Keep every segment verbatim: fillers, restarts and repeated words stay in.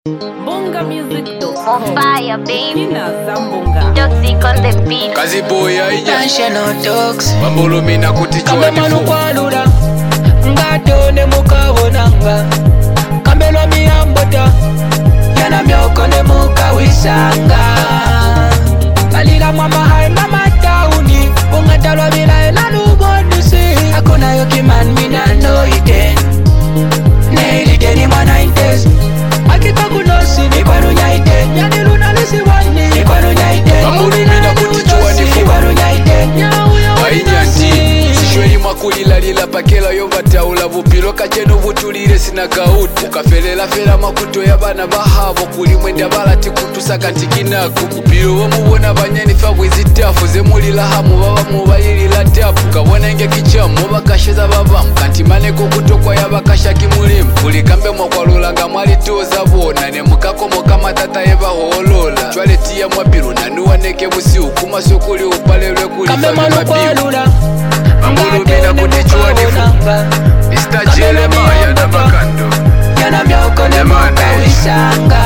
Bonga music dot com. On fire, baby. Ina Zambonga. Toxic on the beat. Kazi boy aija Tension no talks. Mambolo mina kutichwa Kambe nifu manukwalura ngatone mukabonanga kambelwa miyambota yana myoko ne mukawisanga kalila mwama hai mama tauni ungatalwa bilae lalubonisi hakuna yokiman mina no iten neiliteni mwana intes akika kunosi ni kwanu nyaiten yani luna lisi wani ni kwanu nyaiten Mambolo mina kutichwa nifu Ainyanti Sishweli makulila lila pakela yovataula Vupilo kacheno vutulire sina gauta Ukafelela fela makuto ya bana bahavo Kuli mwenda balati kutusaka ntikinako Upilo wamubona banyeni fabwe zitafu Zemulila hamu baba mubayilila tapu Kawona inge kichamu bakasheza babamu Kantimaneko kutokwa ya bakasha kimulimu Kuli kambe mwakwalulanga mwali toza bona Ne mukako mokama tata eba hoolola Chwale tia mwapiru nanuwa neke busi Ukuma sokuli upalelwe kuli Kambe manukwalura Mambolo mina kutichwa nifu mister Jeremiah na Makando yana myoko ne mukawisanga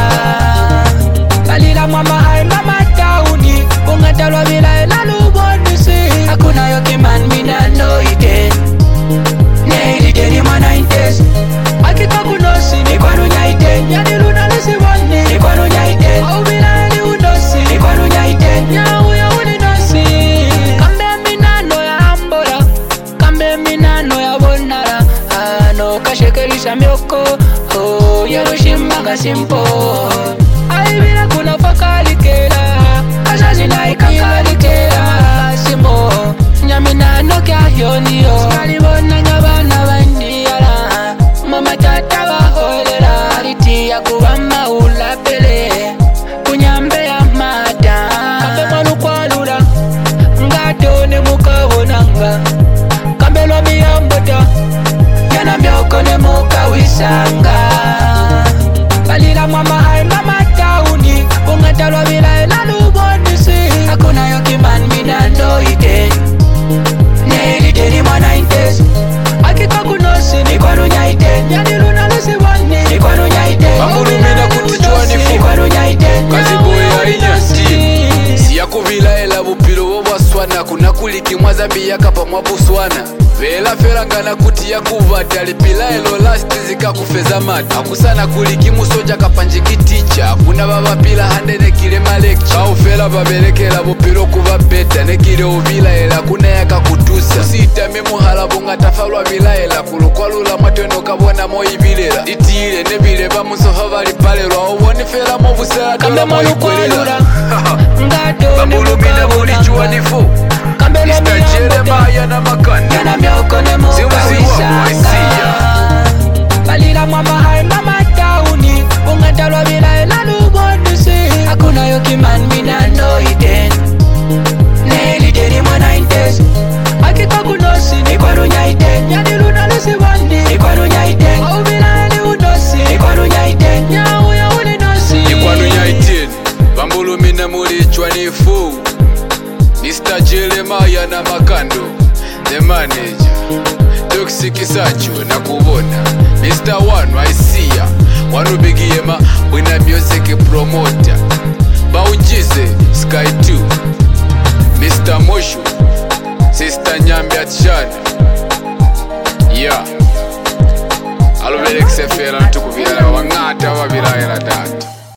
kalila mwama hai mama tauni ungatalwa bilae lalubonisi hakuna yokiman mina no iten neiliteni mwana intes akika kunosi ni kwanu nyaiten yani luna lisi wani ni kwanu nyaiten au bilae ni unosi ni kwanu nyaiten nyauya uninosi kambe minano ya ambola kambe minano ya bonara ano kashekerisha myoko oh yerushimanga simpo aibira kuna fakalikera asazina ikakalikera simo nyaminano kyayoniyo kalibona nyabana bandiyala mama tata baholera alitiya kubama ulapele kunyambe ya mata kambe manukwalura ngatone mukabonanga kambelwa miyambota yana myoko ne mukawisanga kalila mwama hai mama tauni ungatalwa bilae lalubonisi hakuna yokiman mina no iten neiliteni mwana intes akika kunosi ni kwanu nyaiten yani luna lisi wani ni kwanu nyaiten Mambolo mina kutichwa nifu ni kwanu nyaiten Kazi boy ainyanti Siyakuvila ela vupilo wobaswana Kuna kuliki mwazambi yakapa mwabuswana Vela fela ngana kuti ya kuvata Lipila elo lasti zika kufeza mata Akusana kuliki musoja kapanjikiticha Akuna baba pila hande nekile malekcha Kau fela babelekela vupilo kuva beta Nekile uvila ela kuna yaka kutusa Usitame muhala bunga tafalwa vila ela Kulukwalula matweno kabona moi bilela Ditile nebile bamusofa valipalelwa Uwoni fela movusela dola moi kwelela Mambolo mina kulichwa nifu mister Jeremiah na Makando yana myoko ne mukawisanga kalila mwama hai mama tauni ungatalwa bilae lalubonisi hakuna yokiman mina no iten neiliteni mwana intes akika kunosi ni kwanu nyaiten yani luna lisi wani ni kwanu nyaiten au bilae ni unosi ni kwanu nyaiten nyauya uninosi ni kwanu nyaiten Mambolo mina mulichwa nifu mister Jeremiah na Makando the manager Toxic Sacho na kubona mister One I see ya Wanu bigiyema wina music promoter Baunjize Sky two mister Moshu Sister Nyambi Atshana yeah Alubele kisefela ntukuvila wangata wabila ela data